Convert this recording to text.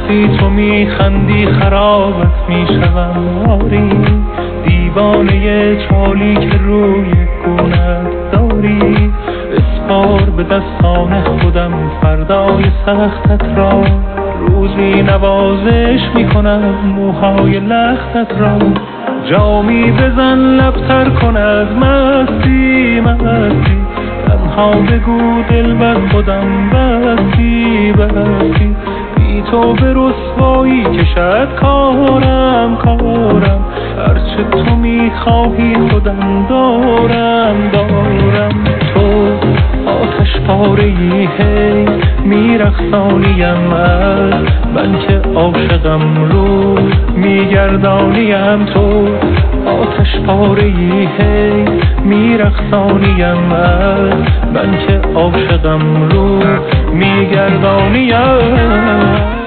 وقتی تو میخندی خرابت میشوم آری، دیوانه چالی که روی گونت داری. اسپار به دستان خودم فردای سختت را، روزی نوازش میکنم موهای لختت را. جامی بزن لبتر کن از مستی مستی، تنها بگو دل بر خودم بستی بستی. بی تو به رسوایی کشد کارم هرچه تو میخواهی خودم دارم. تو آتش پاره‌ای هی میرقصانیم از من که عاشقم رو میگردانیم. تو آتش پاره‌ای هی میرقصانیم از من که عاشقم رو میگردانیم.